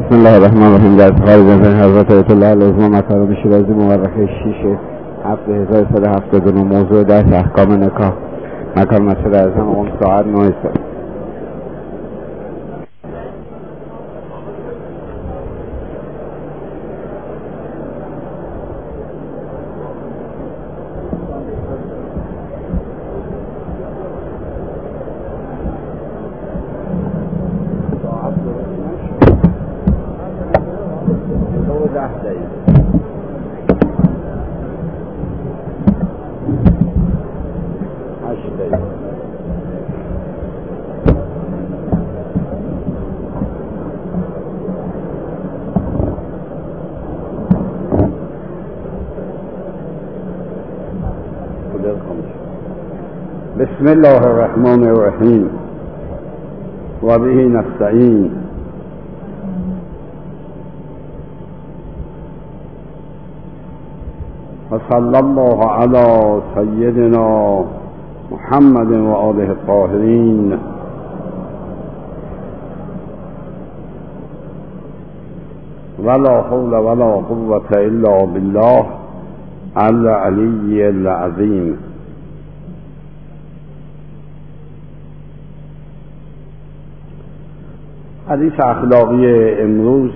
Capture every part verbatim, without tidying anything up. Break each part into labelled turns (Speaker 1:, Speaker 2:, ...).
Speaker 1: بسم الله الرحمن الرحیم. در خارج از حضرت آیت الله العظمی مطالب شیرازی مورخه شیش هفت هزار و سیصد و هفتاد و نه موضوع درس احکام نکاح مکان مسجد اعظم قم ساعت نه صبح. بسم الله الرحمن الرحیم و به نستعین. و صلی الله علی سیدنا محمد و آله الطاهرین. ولا حول ولا قوة الا بالله العلی العظیم. حدیث اخلاقی امروز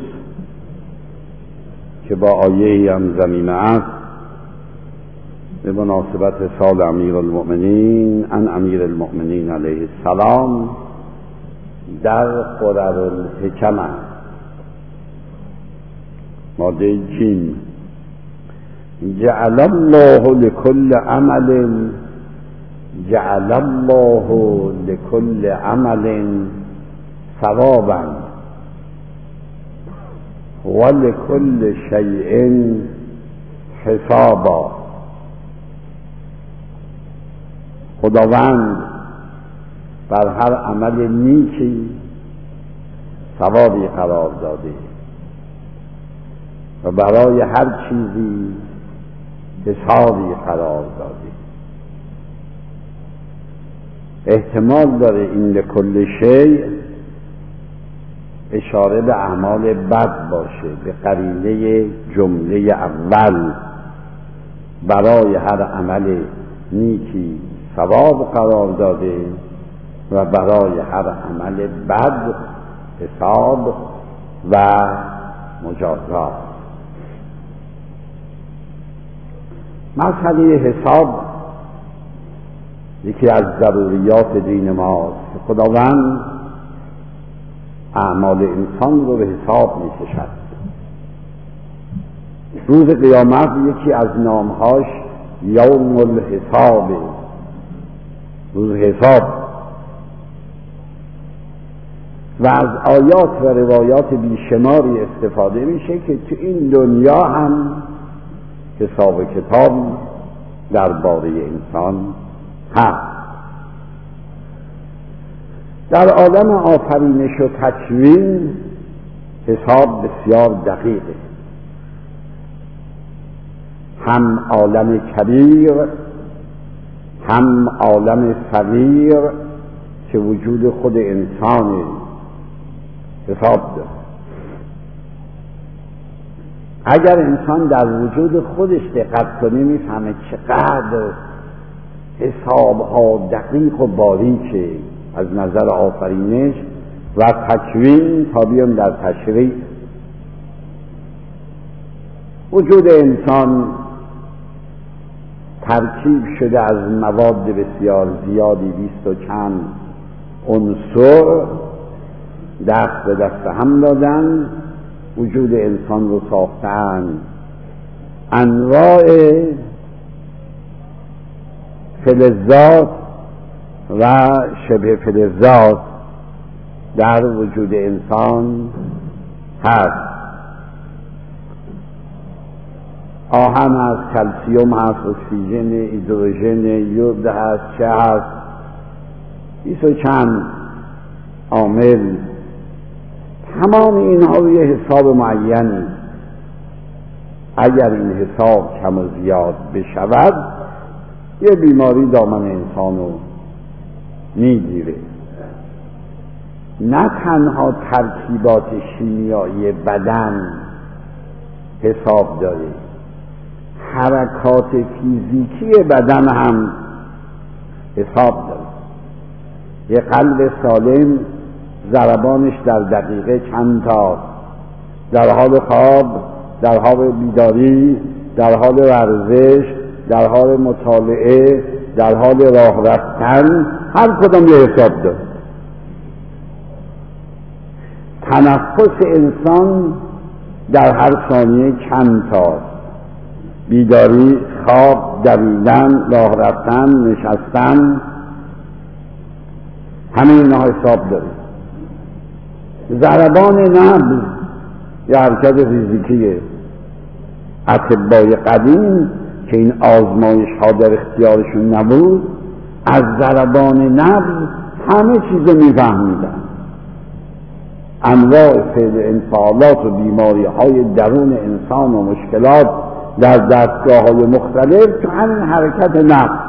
Speaker 1: که با آیه هم زمینه است به مناسبت سال امیر المؤمنین ان امیر المؤمنین علیه السلام در قرر الحکم است. ماده جیم. جعل الله لكل عمل جعل الله لكل عمل ثوابا ولكل شيء حسابا. خداوند بر هر عمل نیکی ثوابی قرار داده و برای هر چیزی حسابی قرار داده. احتمال داره این لکل شیء اشاره به اعمال بد باشه، به قرینه جمله اول برای هر عمل نیکی ثواب قرار داده و برای هر عمل بد حساب و مجازات. مسئله حساب یکی از ضروریات دین ماست. خداوند اعمال انسان رو به حساب می کشد. روز قیامت یکی از نامهاش یوم الحساب، روز حساب. و از آیات و روایات بیشماری استفاده میشه که تو این دنیا هم حساب کتاب درباره انسان هست. در عالم آفرینش و تکوین حساب بسیار دقیقه. هم عالم کبیر هم عالم صغیر که وجود خود انسان حساب داره. اگر انسان در وجود خودش دقت کنه میفهمه چقدر حسابها دقیق و باریکه از نظر آفرینش و تکوین تا بیام در تشریع. وجود انسان ترکیب شده از مواد بسیار زیادی، بیست و چند عنصر دست به دست هم دادن وجود انسان رو ساختن. انواع فلزات و شبه فلزات در وجود انسان هست. آهن هست، کلسیوم هست، اکسیژن، هیدروژن، یود هست، چه هست، بیست و چند عامل. تمام اینها روی حساب معینی. اگر این حساب کم و زیاد بشود یه بیماری دامن انسانو میگیره. نه تنها ترکیبات شیمیایی بدن حساب داره، حرکات فیزیکی بدن هم حساب داره. یه قلب سالم ضربانش در دقیقه چند تا، در حال خواب، در حال بیداری، در حال ورزش، در حال مطالعه، در حال راه رفتن، هر کدام یه حساب داره. تنفس انسان در هر ثانیه چند تا، بیداری، خواب، دویدن، راه رفتن، نشستن، همه اینها حساب داره. ضربان نبض یا حرکت فیزیکیه. اطبای قدیم که این آزمایش ها در اختیارشون نبود، از ضربان نبض همه چیز میفهمیدن. انواع فعل انفعالات و بیماری های درون انسان و مشکلات در دستگاه های مختلف تو همین حرکت نبض.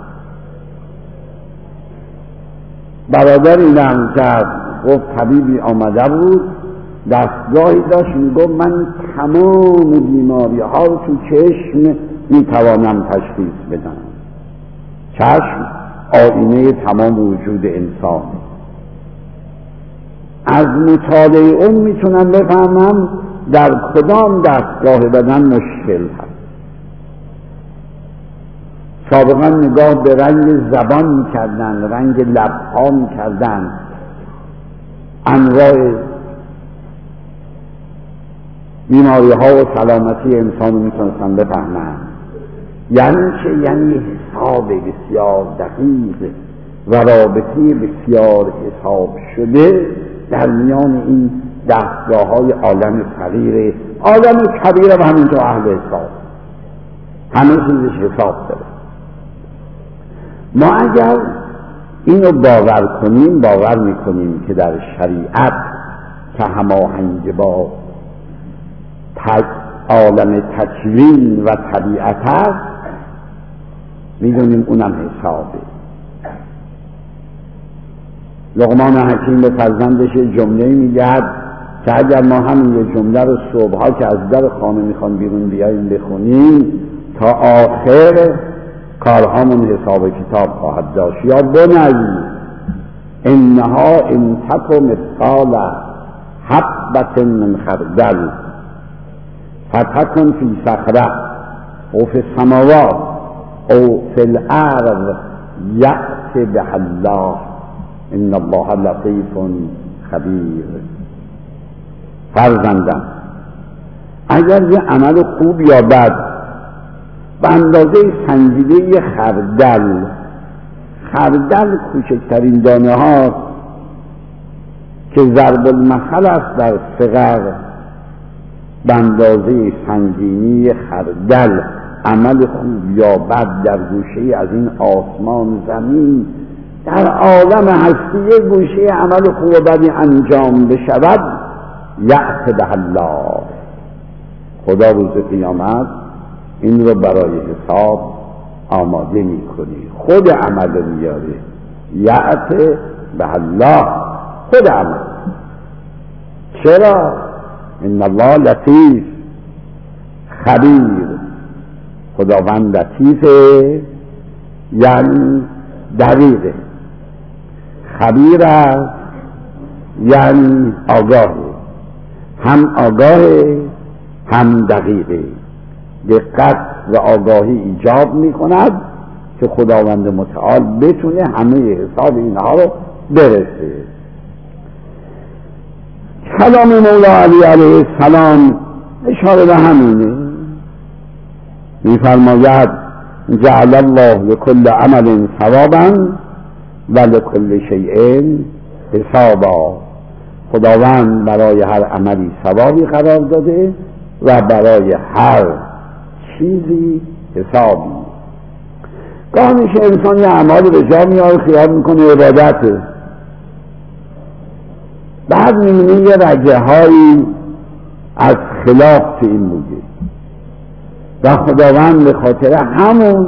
Speaker 1: برادری نقل کرد، گفت طبیبی آمده بود، دستگاهی داشت، میگفت من تمام بیماری ها رو تو چشم میتوانم تشخیص بدم. چشم آینه تمام وجود انسان. از مطالعه اون میتونم بفهمم در کدام دستگاه بدن مشکل هست. سابقا نگاه به رنگ زبان میکردن، رنگ لبها میکردن، انواع بیماری ها و سلامتی انسان رو میتونستن بفهمن. یعنی چه؟ یعنی حساب بسیار دقیق و رابطه بسیار حساب شده در میان این دستگاه های عالم صغیر، عالم کبیر و همینطور اهل حساب. همه چیزش حساب داره. ما اگر اینو باور کنیم، باور میکنیم که در شریعت که هماهنگ با عالم تکوین و طبیعت هست، میدونیم اونم حسابه. لقمان حکیم به فرزندش جمله میگهد که اگر ما همین یه جمله رو صبحها که از در خانه میخوان بیرون بیاییم بخونیم، تا آخر کارهامون حساب کتاب خواهد داشت. یا بنی انها ان تک مثقال حبة من خردل فتکن فی صخره او فی السماوات او فی الارض یأتی بها الله ان الله لطیف خبیر. فرزندم، اگر یه عمل خوب یا بد به اندازه سنجیده خردل، خردل کوچکترین دانه ها که ضرب المثل است در صغر، به اندازه سنگینی خردل عمل خوب یا بد در گوشه از این آسمان زمین در عالم هستی گوشه عمل خوب و بدی انجام بشود، یأتی بها الله، خدا روز قیامت این رو برای حساب آماده میکنی. خود عمل میاره، یأتی بها الله، خود عمل. چرا؟ ان الله لطیف خبیر. خداوند لطیفه یعنی دقیقه، خبیر است یعنی آگاهه، هم آگاهه هم دقیقه. دقت و آگاهی ایجاب می کند که خداوند متعال بتونه همه حساب اینها رو برسه. کلام مولا علی علیه السلام اشاره به همینه. می فرماید جعل الله لكل عمل ثوابا و لكل شیء حسابا. خداوند برای هر عملی ثوابی قرار داده و برای هر چیزی حسابی. گاه میشه انسان یه اعمالی به جا میاره، خیال میکنه عبادته، بعد میبینی یه رگه هایی از خلاف تو این بوده و خداوند به خاطر همون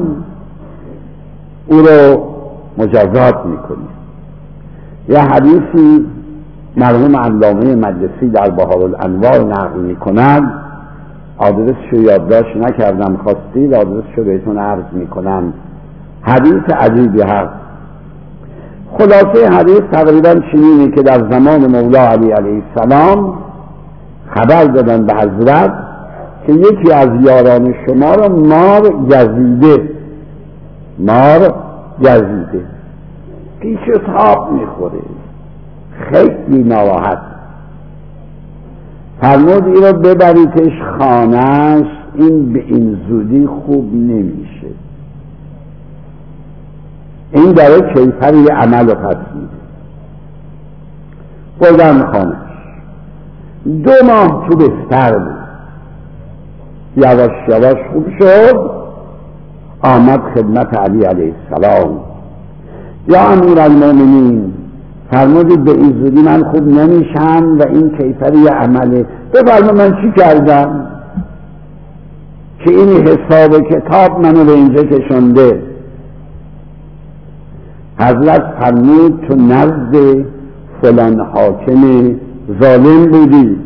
Speaker 1: او رو مجازات میکنه. یه حدیثی مرحوم علامه مجلسی در بهارالانوار نقل می کند، آدرسش رو یادداشت نکردم، خواستید آدرسش رو بهتون عرض می کنم. حدیث عجیبی هست. خلاصه حدیث تقریبا چنینه که در زمان مولا علی علیه السلام خبر دادن به حضرت که یکی از یاران شما را مار گزیده، مار گزیده، پیش تاب میخوره، خیلی ناراحت. فرمود این را ببریدش خانه‌اش، این به این زودی خوب نمیشه، این داره کیفری عمل رو پس میده. بردن خانه‌اش، دو ماه تو بستر بود، یواش یواش خوب شد، آمد خدمت علی علیه السلام. یا امیرالمومنین، فرمودید به این زودی من خوب نمیشم و این کیفری عمله، بفرمایید من چی کردم که این حساب کتاب منو به اینجا کشنده؟ حضرت فرمود تو نزد فلان حاکم ظالم بودی.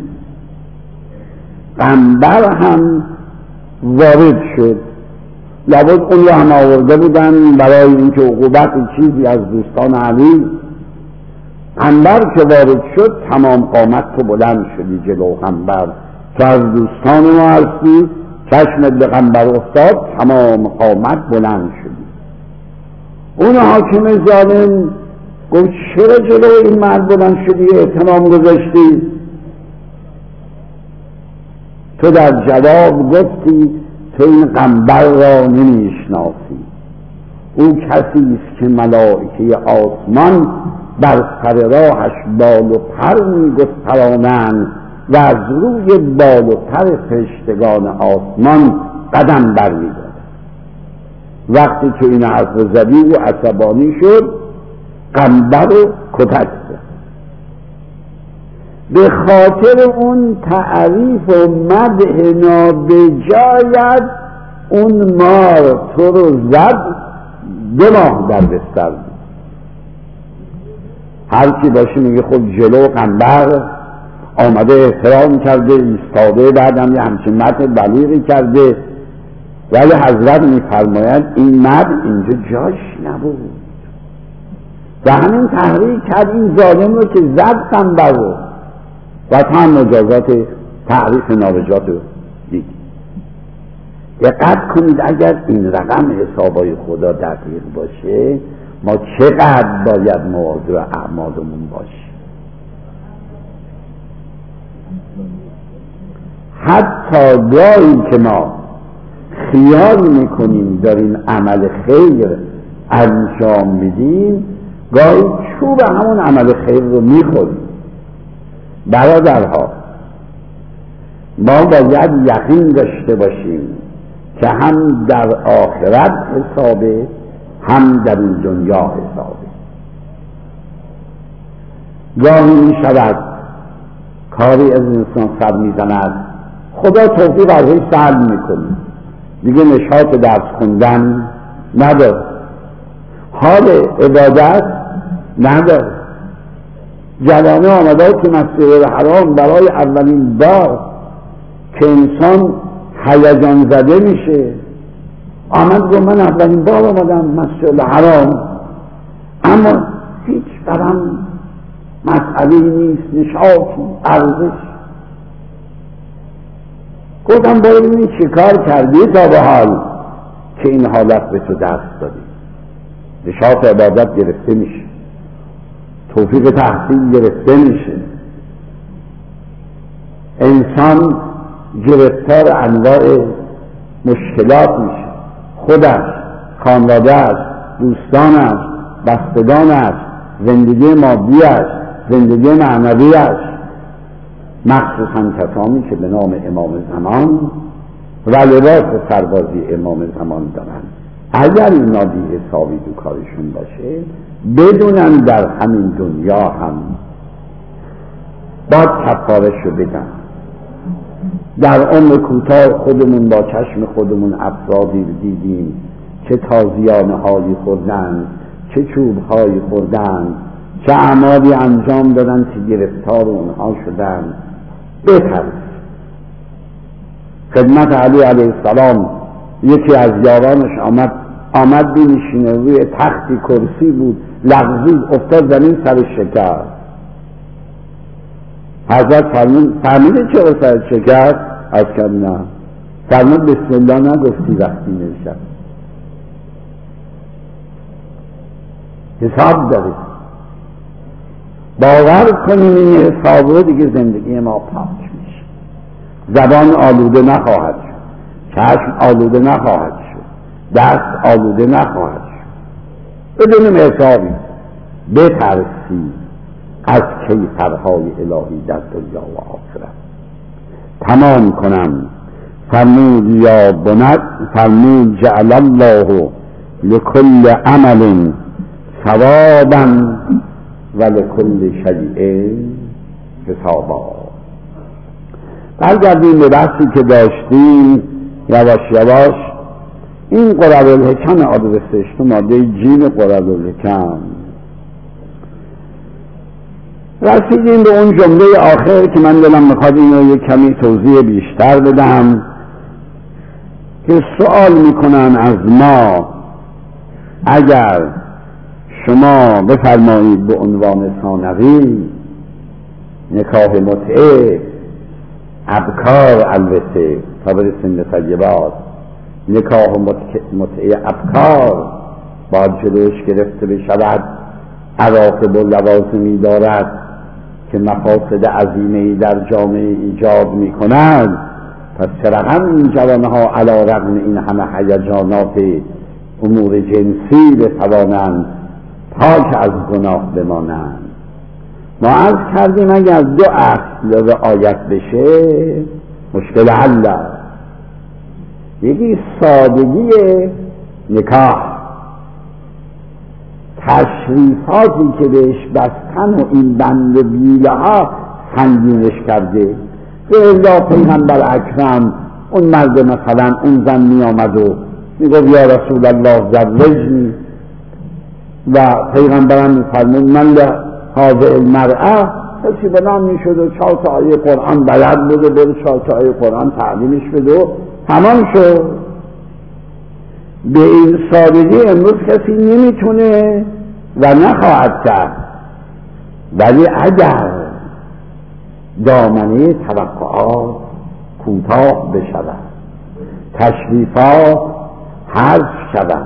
Speaker 1: قنبر هم وارد شد، لابد اون رو هم آورده بودن برای اینکه عقوبت چیزی از دوستان علی. قنبر که وارد شد تمام قامت تو بلند شدی جلو قنبر، تو از دوستان ما هستی، چشمت به قنبر افتاد، تمام قامت بلند شدی. اون حاکم ظالم گفت چرا جلو این مرد بلند شدی، احترام گذاشتی؟ تو در جواب گفتی تو این قنبر را نمیشناسی، او کسی است که ملائکه آسمان بر سر راهش بال و پر میگسترانند و از روی بال و پر فرشتگان آسمان قدم برمی‌دارد. وقتی که این حرف زدی و عصبانی شد، قنبر رو کتک زد. به خاطر اون تعریف و مدح نابجایت اون مار تو رو زد، دو ماه در بستر بود. هر کی باشه میگه خب جلو قنبر آمده احترام کرده، ایستاده، بعدم یه همچین مدح بلیغی کرده، ولی حضرت میفرماید این مدح اینجا جاش نبود و همین تحریک کرد این ظالم رو که زد قنبر رو و تا هم مجازات تعریف نابجات رو دید. دقت کنید اگر این رقم حسابای خدا دقیق باشه، ما چقدر باید مواظب اعمالمون باشیم. حتی گاهی که ما خیال میکنیم داریم عمل خیر انجام میدیم، گاهی چوب همون عمل خیر رو میخوریم. برادرها، ما باید یقین داشته باشیم که هم در آخرت حسابه، هم در این دنیا حسابه. گاهی می شود کاری از انسان سر می زند، خدا توفیق ازش سلب می کنه، دیگه نشاط درس خوندن نداره، حال عبادت نداره. جوانه آمده تو مسجد الحرام برای اولین بار که انسان هیجان زده میشه، آمد گفت من اولین بار آمدم مسجد الحرام، اما هیچ برام مسئله نیست، نشاطی، ارزش. گفتم باید این چی کار کردی تا به حال که این حالت به تو دست دادی؟ نشاط عبادت گرفته میشه، توفیق تحصیل گرفته میشه، انسان گرفتار انواع مشکلات میشه، خودش، خانوادهش، دوستانش، بستگانش، زندگی مادیش، زندگی معنویش، مخصوصا کسانی که به نام امام زمان و لباس سربازی امام زمان دارن. اگر اینا بی حسابی تو کارشون باشه، بدونن در همین دنیا هم باید کفارشو بدن. در عمر کوتاه خودمون با چشم خودمون افرادی دیدیم که تازیانه هایی خوردن، چه چوب هایی خوردن، چه اعمالی انجام دادن که گرفتار اونها شدن. بترس. خدمت علی علیه السلام یکی از یارانش آمد آمد بنشینه، روی تختی کرسی بود، لغزید، افتاد زمین، سرش شکست. حضرت فرمود فهمیده چرا سرش شکست؟ از کم نه. فرمود بسم الله نگفتی وقتی نشست. حساب دارید. باور کنیم این حساب رو، دیگه زندگی ما پاک میشه. زبان آلوده نخواهد شد، چشم آلوده نخواهد شد، دست آلوده نخواهد شد. بدونیم حسابی. بترسید از کیفرهای الهی در دنیا و آخرت. تمام کنم. فرمود یا بنت، فرمود جعل الله لكل عمل ثوابا و لكل شیء حسابا. برگردیم به بحثی که داشتیم یواش یواش. این قررالحکم عادل سشت ماده جیم قررالحکم رسیدیم به اون جمله آخر که من دلم میخواد اینو یک کمی توضیح بیشتر بدم، که سوال میکنن از ما اگر شما بفرمایید به عنوان ثانوی نکاح متعه ابکار، البته تا برسیم به طیبات، نکاح متعه ابکار باید جلوش گرفته بشود، عواقب و لوازمی دارد که مفاسد عظیمه‌ای در جامعه ایجاد می‌کند. پس چرا هم این جوانها علی رغم این همه هیجانات امور جنسی بتوانند پاک از گناه بمانند؟ ما عرض کردیم اگر دو اصل رعایت بشه مشکل حل است. یکی سادگی نکاح، تشریفاتی که بهش بستن و این بند بیله ها سنگینش کرده. به الا پیغمبر اکرم اون مرد مثلا اون زن می آمد و می گفت یا رسول الله زوجنی، و پیغمبرم می فرمود من لهذه المرأه، کسی بنا می شد و چهار تا آیه قرآن بلد بود و برو چهار تا آیه قرآن تعلیمش بده و تمام شد. به این سادگی امروز کسی نمیتونه و نخواهد کرد. ولی اگر دامنه توقعات کوتاه بشود، تشریفات حذف شود،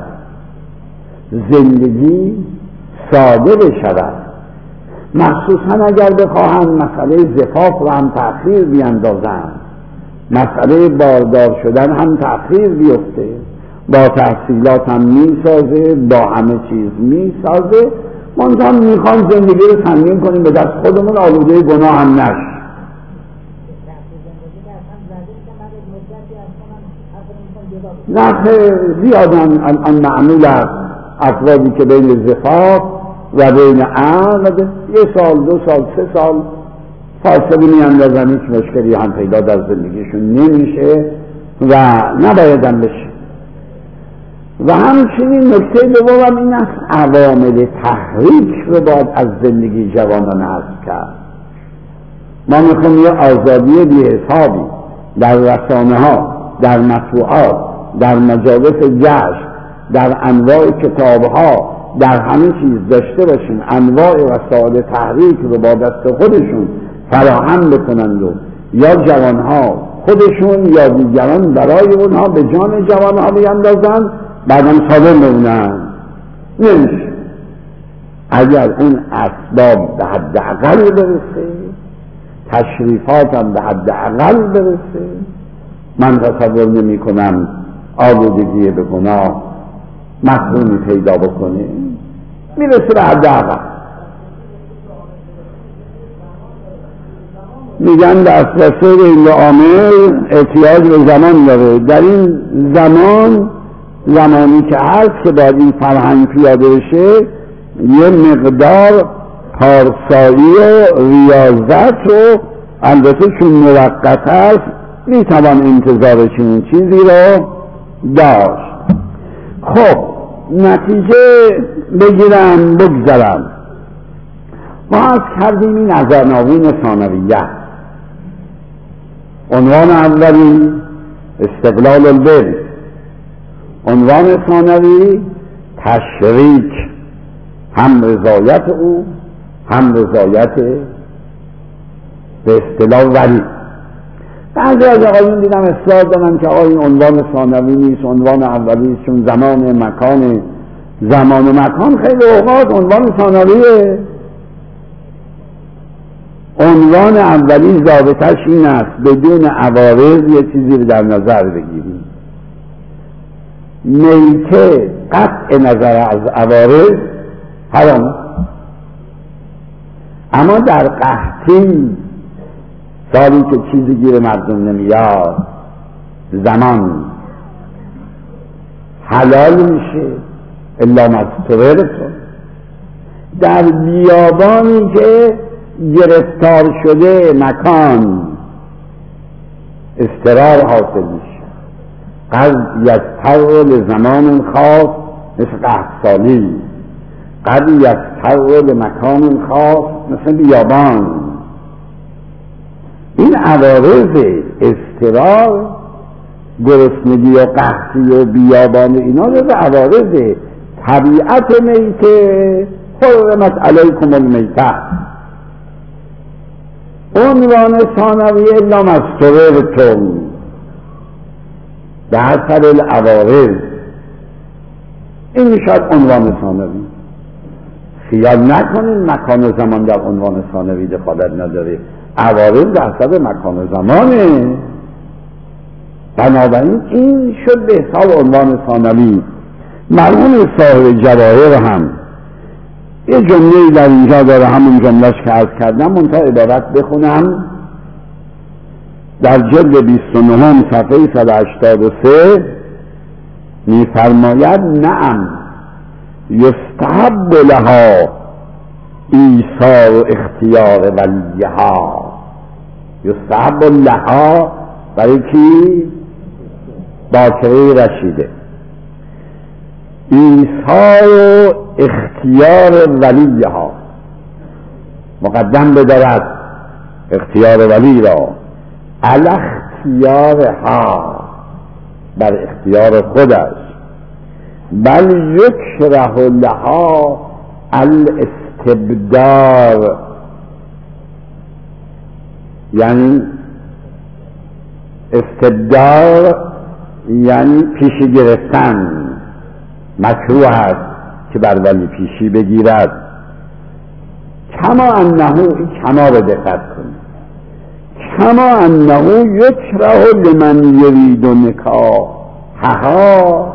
Speaker 1: زندگی ساده بشود، مخصوصا اگر بخواهند مسئله زفاف رو هم تأخیر بیندازند، مسئله باردار شدن هم تأخیر بیفته، با تحصیلات هم میسازه، با همه چیز میسازه، منتها میخوان زندگی رو سنگین کنیم به دست خودمون، آلوده گناه هم نش. نه زیادن الان معمول است افرادی که بین زفاف و بین عقد یه سال دو سال سه سال فاصله میاندازن، هیچ مشکلی هم پیدا در زندگیشون نمیشه و نبایدن بشه. و همچنین نکته دوم این است عوامل تحریک رو باید از زندگی جوانان حذف کرد. ما میخوایم یه آزادی بی حسابی در رسانه ها، در مطبوعات، در مجالس جشن، در انواع کتاب ها، در همه چیز داشته باشیم، انواع وسایل تحریک رو با دست خودشون فراهم بکنند و یا جوانها خودشون یا دیگران برای اونها به جان جوانها بیندازند، بعدم صادر بمونن. نمیشه. اگر اون اسباب به حد اقل برسه، تشریفات هم به حد اقل برسه، من تصور نمی کنم آلودگی به گناه مفهومی پیدا بکنه. میرسه به حد اقل. میگن دسترسی این عامل احتیاج به زمان داره. در این زمان، زمانی که هست که باید این فرهنگ پیاده بشه، یه مقدار پارسایی و ریاضت و البته چون موقت هست میتوان انتظار چنین چیزی رو داشت. خب نتیجه بگیرم بگذارم. ما از کردیم این از عناوین ثانویه. عنوان اولی استقلال البر، عنوان ثانوی تشریک، هم رضایت او هم رضایت به اصطلاح ولی. بعضی از آقایون دیدم اصرار دارن که آقا این عنوان ثانوی نیست، عنوان اولی است، چون زمان مکان زمان و مکان خیلی اوقات عنوان ثانویه. عنوان اولی ضابطش این است بدون عوارض یه چیزی رو در نظر بگیریم. میته قطع نظر از عوارض حرام، اما در قحطی سالی که چیزی گیر مردم نمیاد زمان حلال میشه الا مستورتون. در بیابانی که گرفتار شده مکان استقرار حاصل میشه، قد یضطر لزمان خاص مثل قحط سالی، قد یضطر لمکان خاص مثل بیابان. این عوارض اضطرار، گرسنگی و قحطی و بیابان، اینا جز عوارض طبیعت میته. حرمت علیکم المیته. عنوان ثانوی الا ما اضطررتم به اثر العوارض. این میشد عنوان ثانوی. خیال نکنین مکان و زمان در عنوان ثانوی دخالت نداره، عوارض در اثر مکان و زمانه. بنابراین این شد به حساب عنوان ثانوی. مرحوم صاحب جواهر هم یه جمله در اینجا داره، همون جملهش که عرض کردم، منتها عبارت بخونم. در جلد بیست و نه صفحه صد و هشتاد و سه میفرماید نعم یستحب لها ایثار اختیار ولیها. یستحب لها برای کی؟ باکره رشیده. ایثار اختیار ولیها، مقدم بدارد اختیار ولی را علی اختیارها، بر اختیار خودش. بل یکره لها الاستبدار، یعنی استبدار یعنی پیشی گرفتن. مکروه است که بر ولی پیشی بگیرد. کما انه، این کما رو دقت کنید، کما انه یکره لمن یرید نکاحها،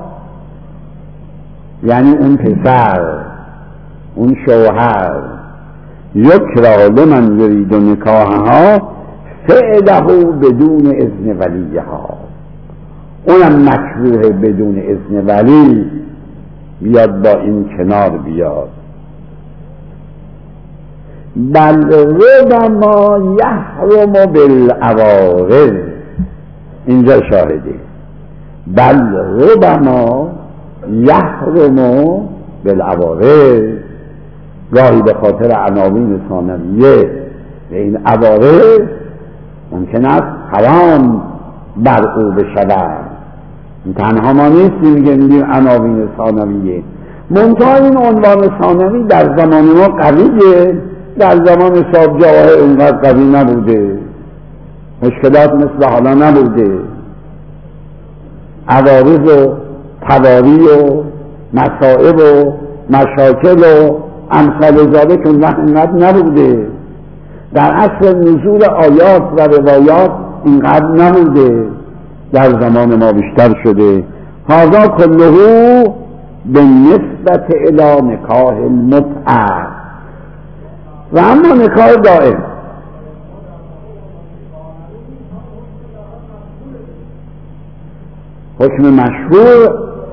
Speaker 1: یعنی اون پسر، اون شوهر، یکره لمن یرید نکاحها فعله بدون اذن ولیها. اونم مکروه بدون اذن ولی بیاد با این کنار بیاد. بل ربما یحرم بالعوارض، اینجا شاهده. بل ربما یحرم بالعوارض، گاهی به خاطر عناوین ثانویه به این عوارض ممکن است حرام بر او بشود. تنها ما نیستیم که میگیم عناوین ثانویه، منتها این عنوان ثانوی در زمان ما قویه، در زمان صاحب جواهر اینقدر قوی نبوده، مشکلات مثل حالا نبوده، عوارض و تواری و مصائب و مشاکل و امثال ذالک که اینقدر نبوده، در اصل نزول آیات و روایات اینقدر نبوده، در زمان ما بیشتر شده. هذا کله به نسبت الی نکاح المتعه. و اما نکاح دائم، حکم مشهور،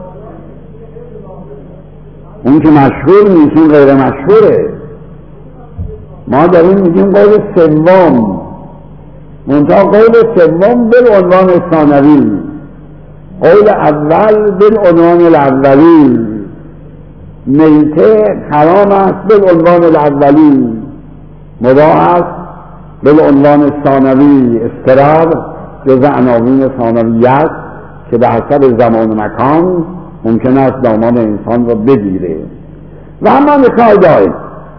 Speaker 1: اون که مشهور نیست اون غیر مشهوره. ما داریم میگیم قول سوم، منتها قول سوم بالعنوان ثانوی، قول اول بالعنوان الاولی. میته حرام است بالعنوان الاولی، مباح است به عنوان ثانوی اضطرار جز عناوین ثانویت که به حسب زمان و مکان ممکن است دامان انسان را بگیره. و اما نکاح دائم،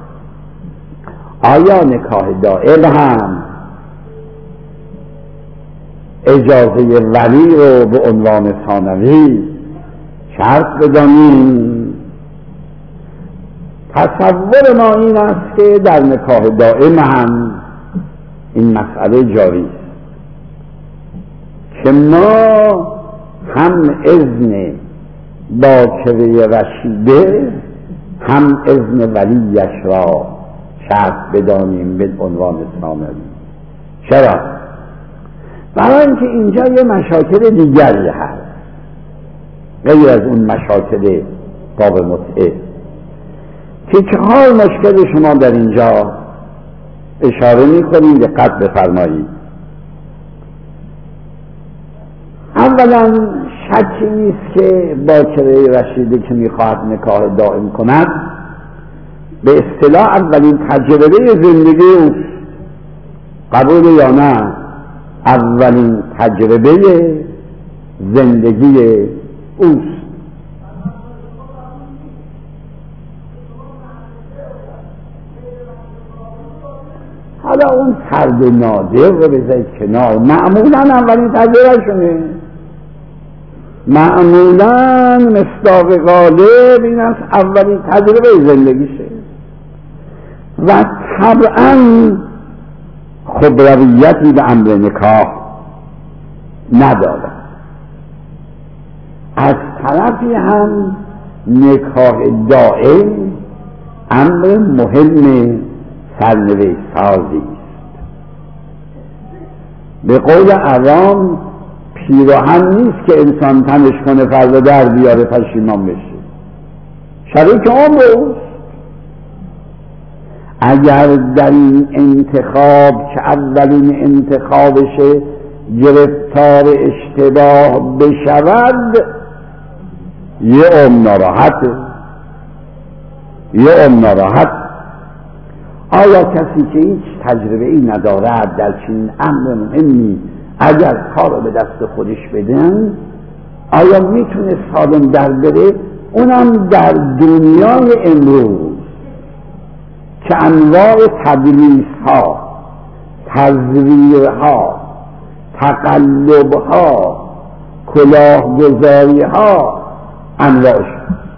Speaker 1: آیا نکاح دائم هم اجازه ولی رو به عنوان ثانوی شرط بدانیم؟ تصور ما این است که در نکاح دائم هم این مسئله جاری است که ما هم اذن باکره رشیده هم اذن ولیش را شرط بدانیم به عنوان ثانوی. چرا؟ برای اینکه اینجا یه مشاکل دیگری هست غیر از اون مشاکل باب متعه که چهار مشکل شما در اینجا اشاره می‌کنیم، دقت بفرمایید. اولا شکی نیست که باکره رشیده که میخواهد نکاح دائم کند به اصطلاح اولین تجربه زندگی اوست. قبول یا نه؟ اولین تجربه زندگی اوست. حالا اون فرد نادر رو بذارید کنار، معمولا اولین تجربه شونه، معمولا مصداق غالب این است اولین تجربه زندگیشه و طبعا خبرویتی به امر نکاح نداره. از طرفی هم نکاح دائم امر مهم سرنوشت سازی است. به قول عوام پیراهن نیست که انسان تنش کنه فردا در بیاره پشیمان بشه، شریک عمرست. اگر در این انتخاب که اولین انتخابشه گرفتار اشتباه بشود یه عمر ناراحته، یه عمر ناراحت. آیا کسی که هیچ تجربه ای ندارد در چنین امر مهمی اگر کار رو به دست خودش بدن آیا میتونه سالم در بره؟ اونم در دنیای امروز که انواع تدلیس ها، تزویر ها، تقلب ها، کلاهگذاری ها انواعش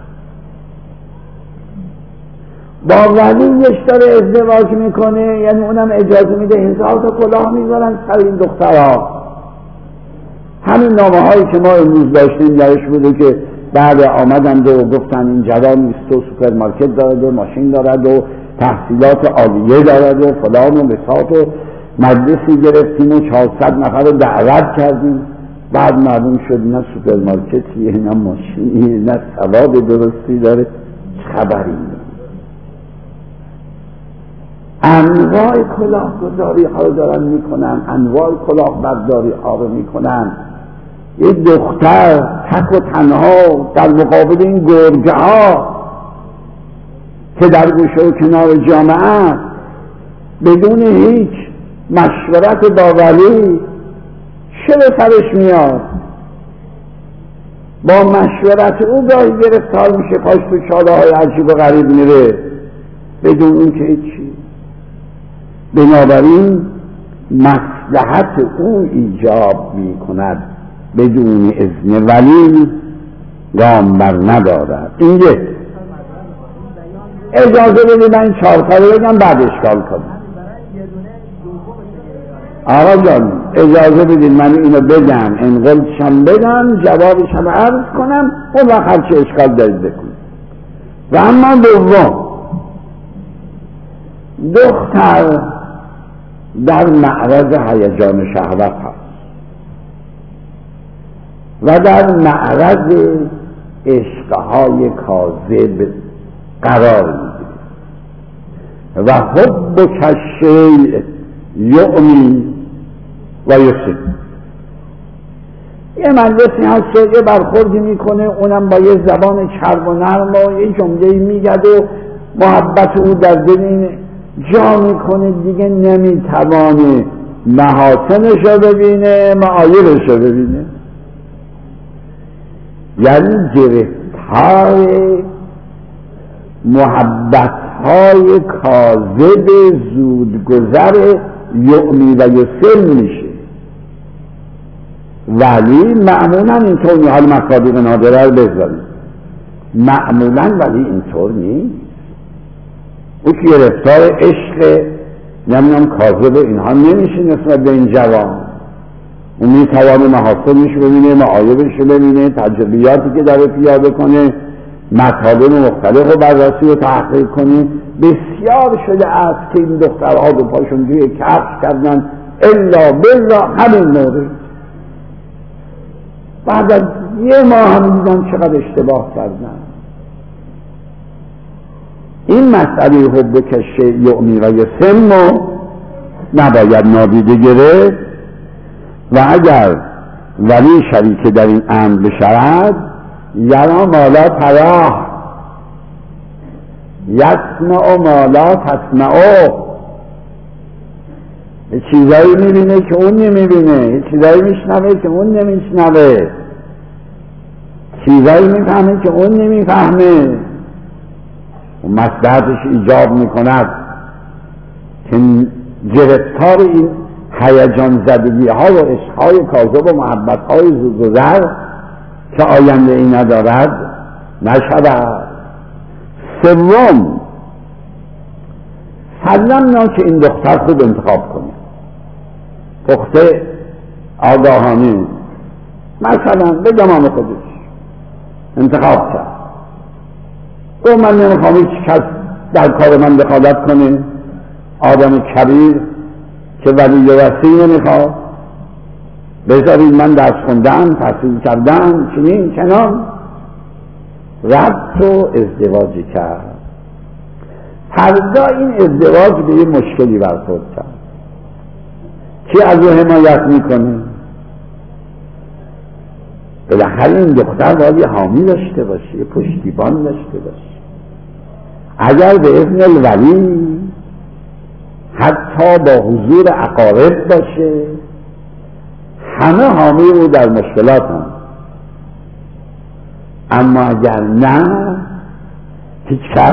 Speaker 1: با ولیش داره ازدواج میکنه، یعنی اونم اجازه میده هزار تا کلاه میذارن سر این دخترها. همین نامه هایی که ما امروز داشتیم درش بوده که بعد آمدند و گفتن این جوان نیست و سوپرمارکت دارد و ماشین دارد و تحصیلات عالیه دارد و فلان و بساط و مجلسی گرفتیم و چهارصد نفر رو دعوت کردیم، بعد معلوم شد نه سوپرمارکتیه نه ماشینیه نه سواد درستی داره، خبری نیست. انواع کلاهگذاری ها رو دارن میکنن، انواع کلاهبرداری ها رو میکنن. یه دختر تک و تنها در مقابل این گرگه ها که در گوشه و کنار جامعه بدون هیچ مشورت با ولی چه به سرش میاد؟ با مشورت او گاهی گرفتار میشه، پاش تو چاله های عجیب و غریب میره بدون اون که هیچی. بنابراین مصلحت او ایجاب میکند بدون اذن ولی گام بر ندارد. این یک. اجازه بدید من این چهار تا رو بگم بعد اشکال کنم. آقا جان اجازه بدید من اینو بگم، انقلشم بگم، جوابشم عرض کنم، اون وقت هر چه اشکال دارید بکنید. و اما دوم، دختر در معرض هیجان شهوت هست و در معرض عشقهای کاذب قرار میگیره و حب کشیء یعمی و یسر. یه مجلسی هست که یه برخوردی میکنه، اونم با یه زبان چرب و نرم و یه جمله میگد و محبت او در دل این جا میکنه دیگه نمیتوانه محاسنش رو ببینه، معایبش رو ببینه. یعنی گرفتار محبتهای کاذب زودگذر یعمی و یسل میشه. ولی معمولا اینطور نیست. حال مصادیق نادره رو بذاریم، معمولا ولی اینطور نیست. او که گرفتار عشق نمیدونم کاذب اینها نمیشه نسبت به این جوان. اون میتوانه محاسنش رو ببینه، معایبش رو ببینه، تجربیاتی که داره پیاده کنه، مطالب مختلف رو بررسی و تحقیق کنه. بسیار شده است که این دخترها دو پاشون توی کفش کردن الا بلا همین مورد، بعد از یه ماه هم دیدن چقدر اشتباه کردن. این مسئله حب کشه یعمی و یسم نباید نادیده گرفت و اگر ولی شریک در این امر بشود یرا مالا تراه یسمع مالا تسمعه، یه چیزایی میبینه که اون نمیبینه، یه چیزایی میشنوه که اون نمیشنوه، چیزایی میفهمه که اون نمیفهمه. و مصلحتش ایجاب میکند که گرفتار این هیجان زدگی ها و عشق های کاذب و محبت های زودگذر که آینده ای ندارد نشود. سوم، سلمنا که این دختر خوب انتخاب کنه، پخته آگاهانه، مثلا به گمان خودش انتخاب کرد. او من نمیخوام هیچ کس در کار من دخالت کنه، آدم کبیر که ولی وسیع نمیخواد، بذارید من درس خوندم، تحصیل کردم، چنین چنان، ربط و ازدواجی کرد. هرگاه این ازدواج به یه مشکلی برخورد کرد. کی از او حمایت میکنه؟ بالاخره این دختر باید یه حامی داشته باشه، یه پشتیبان داشته باشه. اگر به اذن الولی حتی با حضور اقارب باشه، همه حامی او در مشکلات هم. اما اگر نه، هیچ کس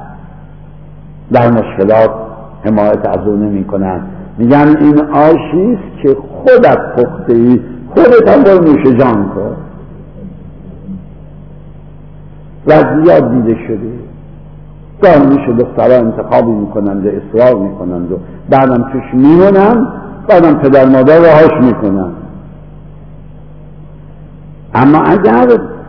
Speaker 1: در مشکلات حمایت از او نمی کنند. میگن این آشیست که خودت پخته ای، خودت هم برو نوش جان کن. و زیاد دیده شده گاه میشه دخترها انتخابی میکنند و اصرار میکنند و بعدم توش میمونند، بعدم پدر مادر رهاش میکنند. اما اگر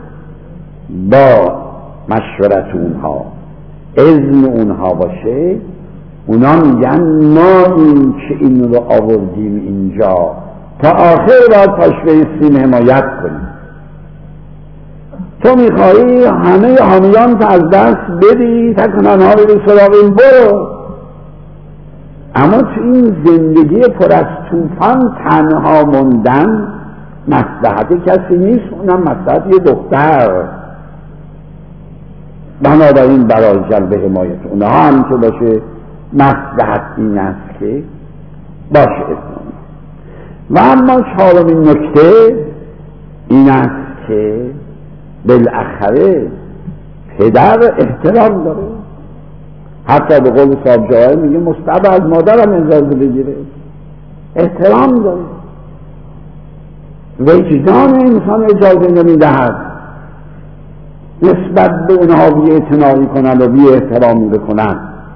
Speaker 1: با مشورت اونها، اذن اونها باشه، اونا میگن ما این که این رو آوردیم اینجا تا آخر باید پاش بایستیم حمایت کنیم. تو میخوایی همه حامیان تا از دست بدی، تکنانها بری سراغ این برو. اما تو این زندگی پر از طوفان تنها موندن مصلحت کسی نیست، اونم مصلحت یه دختر. بنابراین برای جلب حمایت اونها هم که باشه، مصلحت این است که باشه اسلامی. و اما چهارمین نکته این است که بالاخره پدر احترام داره. حتی به قول صاحب جواهر میگه مستعد از مادرم اجازه بگیره، احترام داره. وجدان انسان اجازه نمیدهد نسبت به اونها بی اعتنایی کنند و بی احترامی بکنند.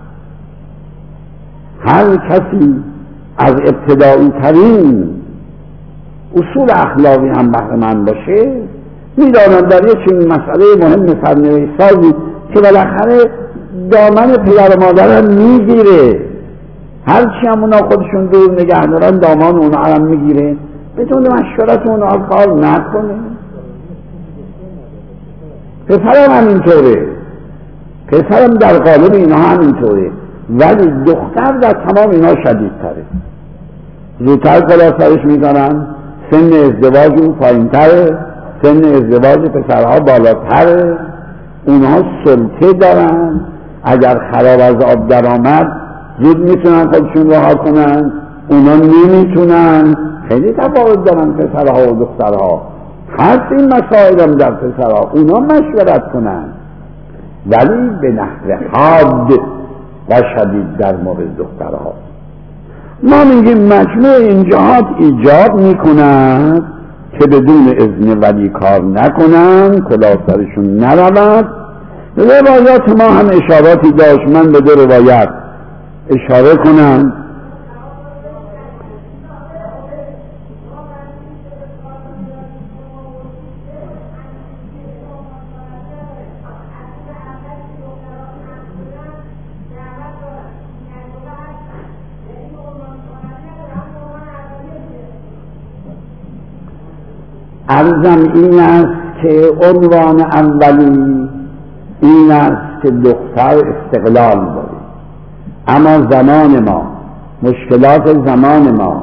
Speaker 1: هر کسی از ابتدایی ترین اصول اخلاقی هم بهره مند باشه، میداند در یک چنین مسئله مهم سرنوشت‌سازی که بالاخره دامن پدر و مادر هم میگیره، هرچی هم اونا خودشون دور نگه دارن دامان اونا هم میگیره، بدون مشورت اونا کار نکنه. پسرم هم اینطوره، پسرم در قالب اینا هم اینطوره، ولی دختر در تمام اینا شدیدتره. زودتر کلاسرش میزنن، سن ازدواج اون پایینتره، سن ازدواج پسرها بالاتره، اونها سلطه دارن. اگر خراب از آب در آمد زود میتونن خودشون رها کنن، اونا نمیتونن. خیلی تفاوت دارن پسرها و دخترها. هست این مسائل هم در پسرها، اونا مشورت کنن، ولی به نحو حاد و شدید در مورد دخترها. ما میگیم مجموع این جهات ایجاب میکنند که بدون اذن ولی کار نکنن، کلاه سرشون نرود. روایات ما هم اشاراتی داشت، من به دو روایت اشاره کنم. عرضم این است که عنوان اولی این است که دختر استقلال داره، اما زمان ما، مشکلات زمان ما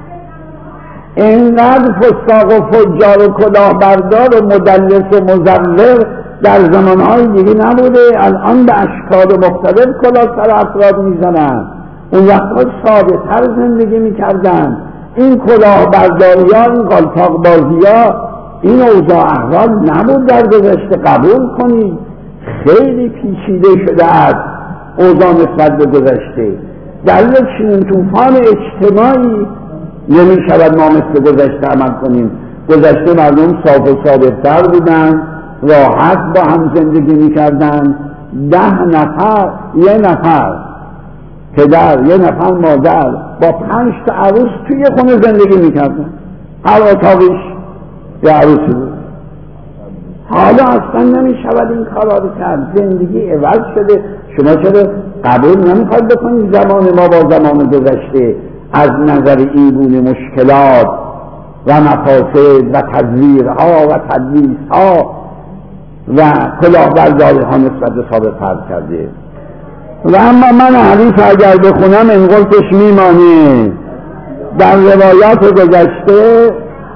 Speaker 1: اینقدر فساق و فجار و کلاهبردار و مدلس و مزور در زمانهای دیگه نبوده. الان به اشکال مختلف کلاه سر افراد میزنن، اون وقتا ساده تر زندگی میکردن. این کلاهبرداریان، این قالتاق بازی‌ها، این اوضاع احوال نبود در گذشته. قبول کنید خیلی پیچیده شده است اوضاع نسبت به گذشته. در یک چنین طوفان اجتماعی نمی شود ما مثل گذشته عمل کنیم. گذشته مردم صاف و صادق‌تر بودن، راحت با هم زندگی می کردن. ده نفر، یه نفر پدر، یه نفر مادر با پنج تا عروس توی خونه زندگی می کردن. هر اتاقش یه عروسی بود. حالا اصلا نمی شود این کارا رو کرد. زندگی عوض شده. شما چرا قبول نمی خواهید بکنید زمان ما با زمان گذشته از نظر این گونه مشکلات و مفاسد و تزویرها و تدلیسها و کلاهبرداری ها نسبت به سابق فرض کرده؟ و اما من حدیث اگر بخونم این قلتش میمانه. در روایات گذشته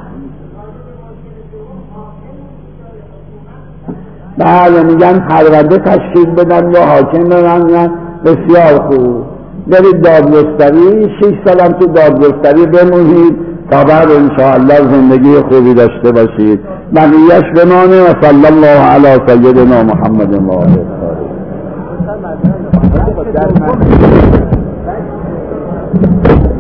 Speaker 1: بله میگن پرونده تشکیل بدن و حاکم بدن، بسیار خوب، برید دادگستری، شش سالم تو دادگستری بمونید تا بعد انشاءالله زندگی خوبی داشته باشید. بقیهش بمانه. و صلی الله علی سیدنا محمد و آله.